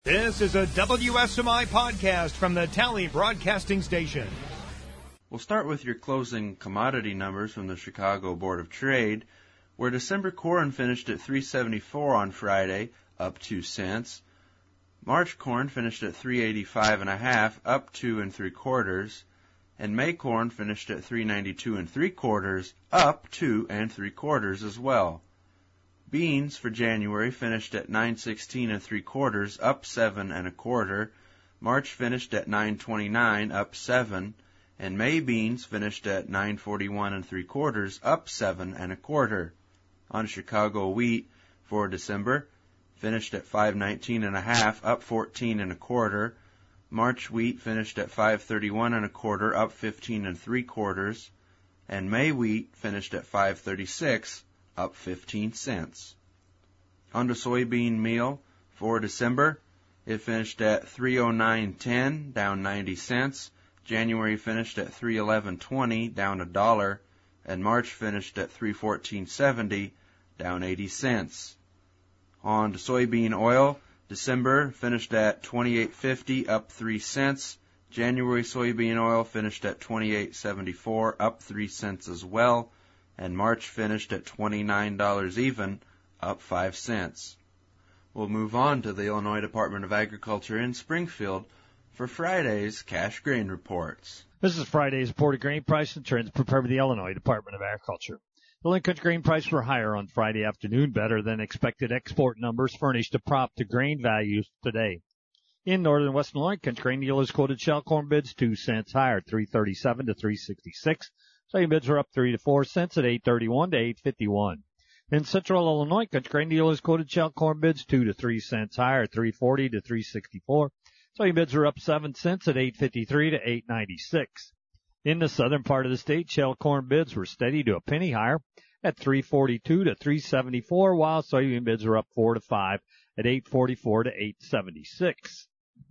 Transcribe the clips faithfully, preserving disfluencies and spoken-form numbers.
This is a W S M I podcast from the Tally Broadcasting Station. We'll start with your closing commodity numbers from the Chicago Board of Trade, where December corn finished at three seventy-four on Friday, up two cents. March corn finished at three eighty-five and a half, up two and three quarters, and May corn finished at three ninety-two and three quarters, up two and three quarters as well. Beans for January finished at nine sixteen and three quarters, up seven and a quarter. March finished at nine twenty-nine, up seven, and May beans finished at nine forty-one and three quarters, up seven and a quarter. On Chicago wheat for December, finished at five nineteen and a half, up fourteen and a quarter. March wheat finished at five thirty-one and a quarter, up fifteen and three quarters, and May wheat finished at five thirty-six, up fifteen cents. On to soybean meal for December, it finished at three oh nine ten, down ninety cents. January finished at three eleven twenty, down a dollar, and March finished at three fourteen seventy, down eighty cents. On to soybean oil, December finished at twenty-eight fifty, up three cents. January soybean oil finished at twenty-eight seventy-four, up three cents as well, and March finished at twenty-nine dollars even, up five cents. We'll move on to the Illinois Department of Agriculture in Springfield for Friday's cash grain reports. This is Friday's reported grain price and trends prepared by the Illinois Department of Agriculture. The Lincoln grain prices were higher on Friday afternoon. Better than expected export numbers furnished a prop to grain values today. In northern western Lincoln, grain dealers quoted shell corn bids two cents higher, three thirty-seven to three sixty-six. Soybean bids were up three to four cents at eight thirty-one to eight fifty-one. In central Illinois, grain dealers quoted shell corn bids two to three cents higher, three forty to three sixty-four. Soybean bids were up seven cents at eight fifty-three to eight ninety-six. In the southern part of the state, shell corn bids were steady to a penny higher at three forty-two to three seventy-four, while soybean bids were up four to five at eight forty-four to eight seventy-six.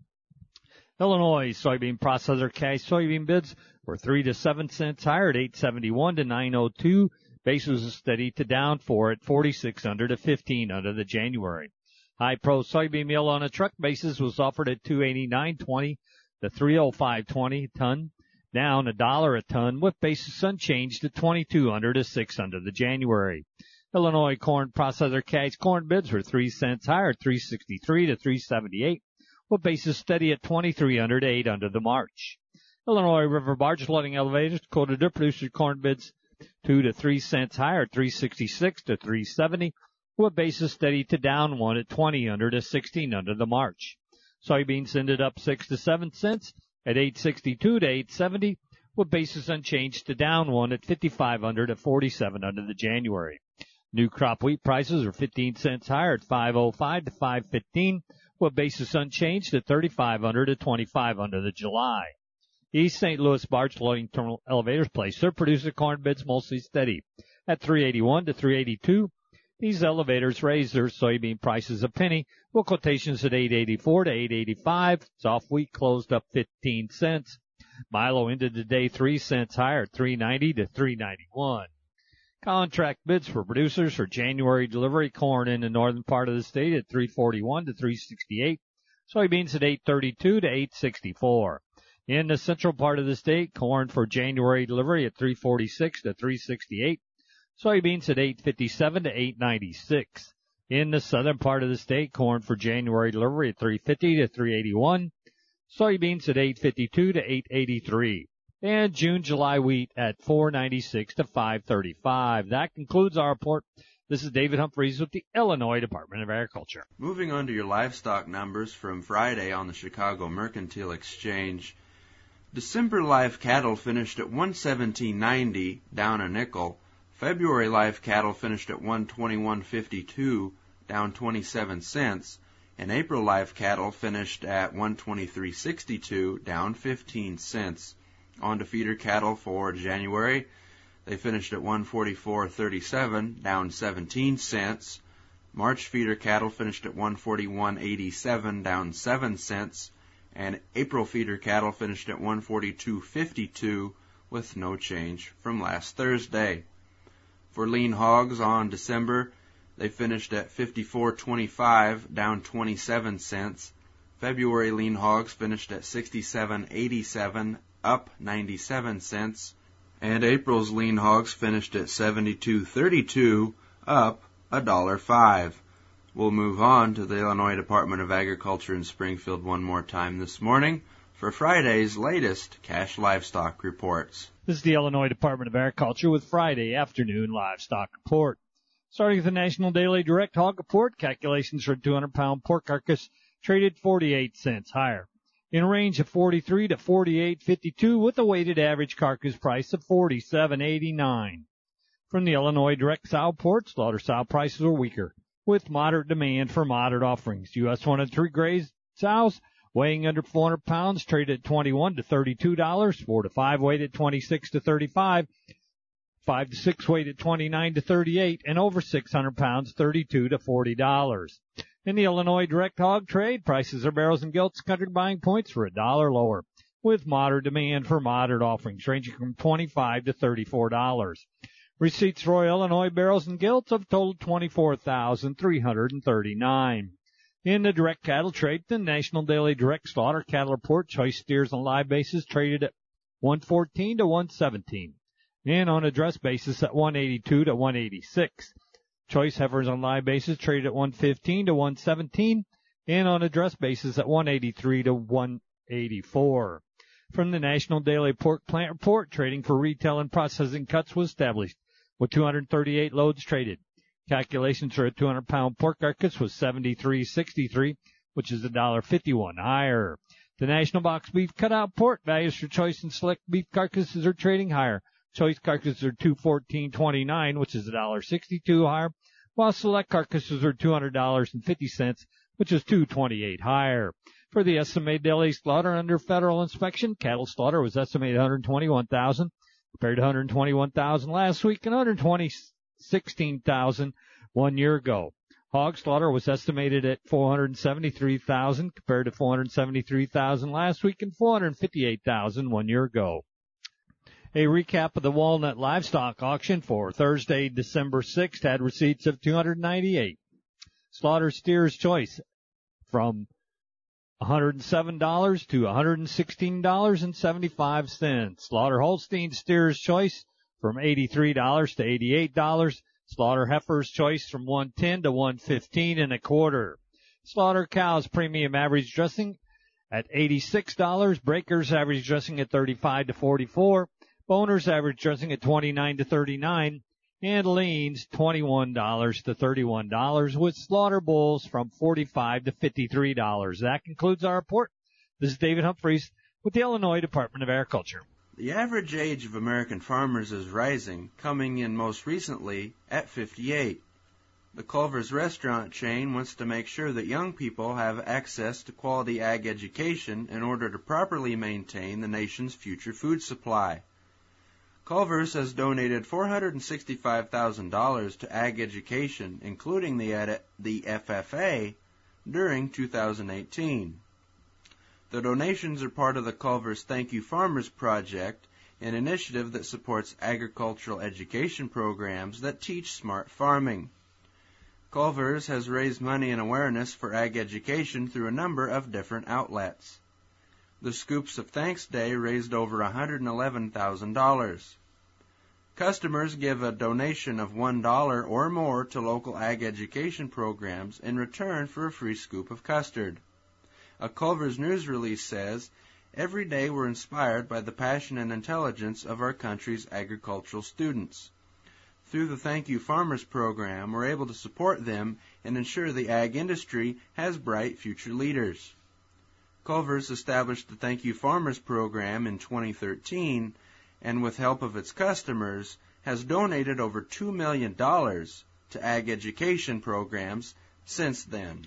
Illinois soybean processor cash soybean bids were three to seven cents higher at eight seventy-one to nine oh two. Basis was steady to down four at forty-six under to fifteen under the January. High pro soybean meal on a truck basis was offered at two eighty-nine twenty to three oh five twenty a ton, down a dollar a ton, with basis unchanged at twenty-two under to six under the January. Illinois corn processor cash corn bids were three cents higher at three sixty-three to three seventy-eight, with basis steady at twenty-three under to eight under the March. Illinois river barge loading elevators quoted their producer corn bids two to three cents higher at three sixty-six to three seventy, with basis steady to down one at twenty under to sixteen under the March. Soybeans ended up six to seven cents at eight sixty-two to eight seventy, with basis unchanged to down one at fifty-five under to forty-seven under the January. New crop wheat prices are fifteen cents higher at five oh five to five fifteen, with basis unchanged at thirty-five under to twenty-five under the July. East Saint Louis barge loading terminal elevators placed their producer corn bids mostly steady at three eighty-one to three eighty-two. These elevators raised their soybean prices a penny, with quotations at eight eighty-four to eight eighty-five. Soft wheat closed up fifteen cents. Milo ended the day three cents higher at three ninety to three ninety-one. Contract bids for producers for January delivery corn in the northern part of the state at three forty-one to three sixty-eight. Soybeans at eight thirty-two to eight sixty-four. In the central part of the state, corn for January delivery at three forty-six to three sixty-eight. Soybeans at eight fifty-seven to eight ninety-six. In the southern part of the state, corn for January delivery at three fifty to three eighty-one. Soybeans at eight fifty-two to eight eighty-three. And June, July wheat at four ninety-six to five thirty-five. That concludes our report. This is David Humphreys with the Illinois Department of Agriculture. Moving on to your livestock numbers from Friday on the Chicago Mercantile Exchange. December live cattle finished at one seventeen ninety, down a nickel. February live cattle finished at one twenty-one fifty-two, down twenty-seven cents. And April live cattle finished at one twenty-three sixty-two, down fifteen cents. On to feeder cattle for January. They finished at one forty-four thirty-seven, down seventeen cents. March feeder cattle finished at one forty-one eighty-seven, down seven cents. And April feeder cattle finished at one forty-two fifty-two, with no change from last Thursday. For lean hogs on December, they finished at fifty-four twenty-five, down twenty-seven cents. February lean hogs finished at sixty-seven eighty-seven, up ninety-seven cents, and April's lean hogs finished at seventy-two thirty-two, up a dollar five. We'll move on to the Illinois Department of Agriculture in Springfield one more time this morning for Friday's latest cash livestock reports. This is the Illinois Department of Agriculture with Friday afternoon livestock report. Starting with the National Daily Direct Hog Report, calculations for a two hundred pound pork carcass traded forty-eight cents higher, in a range of forty-three to forty-eight fifty-two, with a weighted average carcass price of forty-seven eighty-nine. From the Illinois Direct Sow Report, slaughter sow prices were weaker, with moderate demand for moderate offerings. U S one and three grazed sows weighing under four hundred pounds traded at twenty-one to thirty-two dollars, four to five weighed at twenty-six to thirty-five, five to six weighed at twenty-nine to thirty-eight, and over six hundred pounds thirty-two to forty dollars. In the Illinois direct hog trade, prices are barrels and gilts country buying points for a dollar lower, with moderate demand for moderate offerings ranging from twenty-five to thirty-four dollars. Receipts for Illinois barrels and gilts have totaled twenty-four thousand three hundred thirty-nine. In the direct cattle trade, the National Daily Direct Slaughter Cattle Report, choice steers on live basis traded at one fourteen to one seventeen, and on a dress basis at one eighty-two to one eighty-six. Choice heifers on live basis traded at one fifteen to one seventeen, and on a dress basis at one eighty-three to one eighty-four. From the National Daily Pork Plant Report, trading for retail and processing cuts was established, with two hundred thirty-eight loads traded. Calculations for a two hundred pound pork carcass was seventy-three sixty-three, which is one dollar fifty-one higher. The National Box Beef Cutout Report, values for choice and select beef carcasses are trading higher. Choice carcasses are two fourteen twenty-nine, which is one dollar sixty-two higher, while select carcasses are two hundred dollars and fifty cents, which is two twenty-eight higher. For the estimated daily slaughter under federal inspection, cattle slaughter was estimated one hundred twenty-one thousand, compared to one hundred twenty-one thousand last week and one hundred sixteen thousand one year ago. Hog slaughter was estimated at four hundred seventy-three thousand, compared to four hundred seventy-three thousand last week and four hundred fifty-eight thousand one year ago. A recap of the Walnut Livestock Auction for Thursday, December sixth, had receipts of two hundred ninety-eight. Slaughter Steer's Choice from one hundred seven dollars to one hundred sixteen dollars and seventy-five cents. Slaughter Holstein Steer's Choice from eighty-three dollars to eighty-eight dollars. Slaughter Heifer's Choice from one ten to one fifteen and a quarter. Slaughter Cows Premium Average Dressing at eighty-six dollars. Breakers Average Dressing at thirty-five to forty-four. Boners Average Dressing at twenty-nine to thirty-nine. And leans twenty-one dollars to thirty-one dollars, with slaughter bulls from forty-five to fifty-three dollars. That concludes our report. This is David Humphreys with the Illinois Department of Agriculture. The average age of American farmers is rising, coming in most recently at fifty-eight. The Culver's restaurant chain wants to make sure that young people have access to quality ag education in order to properly maintain the nation's future food supply. Culver's has donated four hundred sixty-five thousand dollars to ag education, including the, the F F A, during two thousand eighteen. The donations are part of the Culver's Thank You Farmers Project, an initiative that supports agricultural education programs that teach smart farming. Culver's has raised money and awareness for ag education through a number of different outlets. The Scoops of Thanks Day raised over one hundred eleven thousand dollars. Customers give a donation of one dollar or more to local ag education programs in return for a free scoop of custard. A Culver's news release says, "Every day we're inspired by the passion and intelligence of our country's agricultural students. Through the Thank You Farmers program, we're able to support them and ensure the ag industry has bright future leaders." Culver's established the Thank You Farmers program in twenty thirteen, and with help of its customers, has donated over two million dollars to ag education programs since then.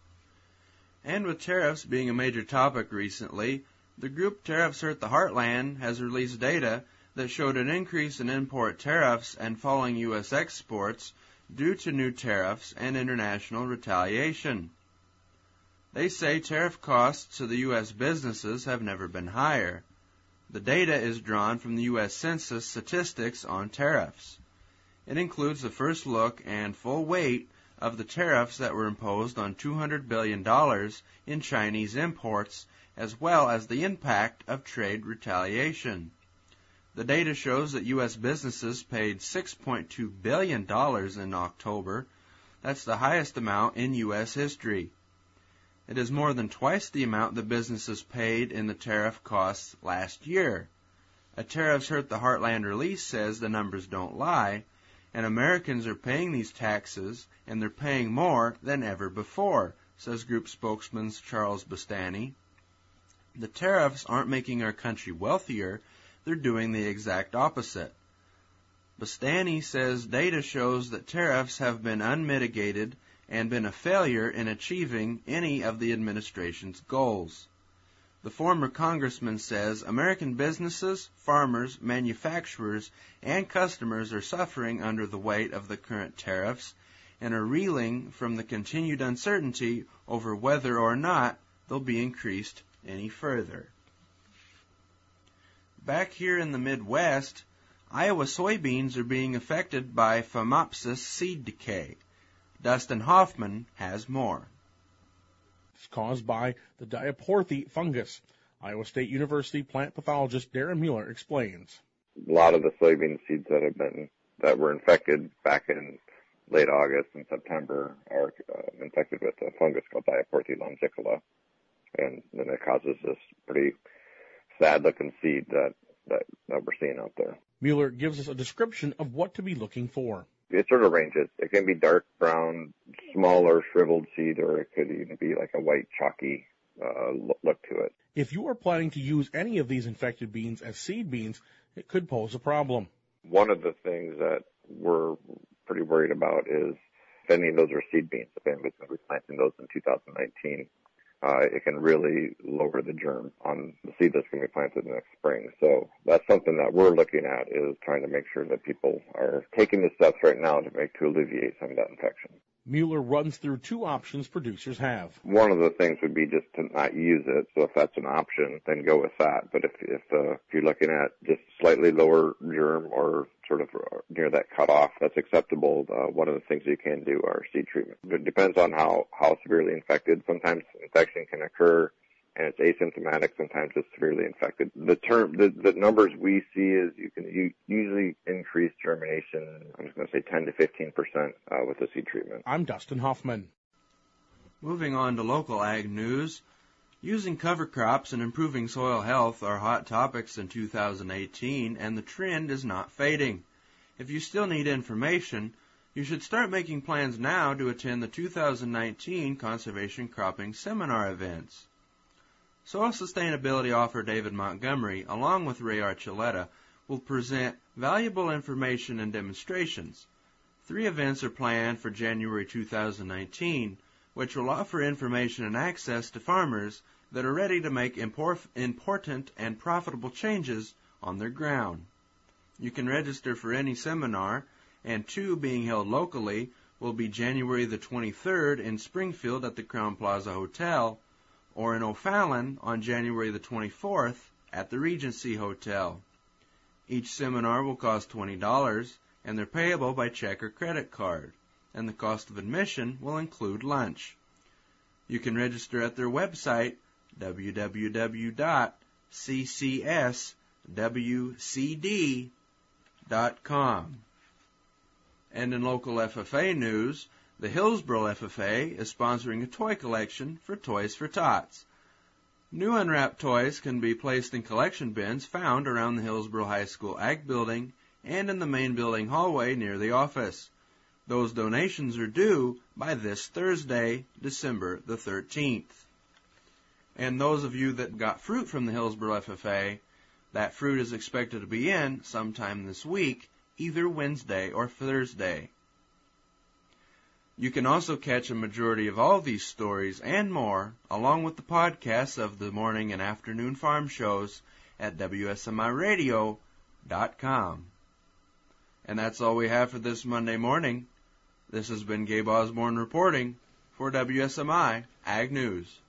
And with tariffs being a major topic recently, the group Tariffs Hurt the Heartland has released data that showed an increase in import tariffs and falling U S exports due to new tariffs and international retaliation. They say tariff costs to the U S businesses have never been higher. The data is drawn from the U S Census statistics on tariffs. It includes the first look and full weight of the tariffs that were imposed on two hundred billion dollars in Chinese imports, as well as the impact of trade retaliation. The data shows that U S businesses paid six point two billion dollars in October. That's the highest amount in U S history. It is more than twice the amount the businesses paid in the tariff costs last year. A Tariffs Hurt the Heartland release says the numbers don't lie, and Americans are paying these taxes, and they're paying more than ever before, says group spokesman Charles Bastani. The tariffs aren't making our country wealthier, they're doing the exact opposite. Bastani says data shows that tariffs have been unmitigated and been a failure in achieving any of the administration's goals. The former congressman says American businesses, farmers, manufacturers, and customers are suffering under the weight of the current tariffs and are reeling from the continued uncertainty over whether or not they'll be increased any further. Back here in the Midwest, Iowa soybeans are being affected by Phomopsis seed decay. Dustin Hoffman has more. It's caused by the Diaporthy fungus. Iowa State University plant pathologist Darren Mueller explains. A lot of the soybean seeds that have been that were infected back in late August and September are uh, infected with a fungus called Diaporthy longicola, and then it causes this pretty sad-looking seed that, that that we're seeing out there. Mueller gives us a description of what to be looking for. It sort of ranges. It can be dark brown, smaller, shriveled seed, or it could even be like a white, chalky uh, look to it. If you are planning to use any of these infected beans as seed beans, it could pose a problem. One of the things that we're pretty worried about is if any of those are seed beans, if anybody's going to be planting those in two thousand nineteen, uh, it can really lower the germ on the seed that's going to be planted next spring. So that's something that we're looking at, is trying to make sure that people are taking the steps right now to make to alleviate some of that infection. Mueller runs through two options producers have. One of the things would be just to not use it. So if that's an option, then go with that. But if if, uh, if you're looking at just slightly lower germ or sort of near that cutoff, that's acceptable. Uh, one of the things you can do are seed treatment. It depends on how, how severely infected. Sometimes infection can occur and it's asymptomatic. Sometimes it's severely infected. The term, the, the numbers we see is you can you usually increase germination, I'm just going to say ten to fifteen percent uh, with the seed treatment. I'm Dustin Hoffman. Moving on to local ag news, using cover crops and improving soil health are hot topics in two thousand eighteen, and the trend is not fading. If you still need information, you should start making plans now to attend the two thousand nineteen Conservation Cropping Seminar events. Soil Sustainability author David Montgomery, along with Ray Archuleta, will present valuable information and demonstrations. Three events are planned for January two thousand nineteen, which will offer information and access to farmers that are ready to make impor- important and profitable changes on their ground. You can register for any seminar, and two being held locally will be January the twenty-third in Springfield at the Crowne Plaza Hotel, or in O'Fallon on January the twenty-fourth at the Regency Hotel. Each seminar will cost twenty dollars, and they're payable by check or credit card, and the cost of admission will include lunch. You can register at their website, w w w dot c c s w c d dot com. And in local F F A news, the Hillsboro F F A is sponsoring a toy collection for Toys for Tots. New unwrapped toys can be placed in collection bins found around the Hillsboro High School Ag Building and in the main building hallway near the office. Those donations are due by this Thursday, December the thirteenth. And those of you that got fruit from the Hillsboro F F A, that fruit is expected to be in sometime this week, either Wednesday or Thursday. You can also catch a majority of all these stories and more, along with the podcasts of the morning and afternoon farm shows at W S M I radio dot com. And that's all we have for this Monday morning. This has been Gabe Osborne reporting for W S M I Ag News.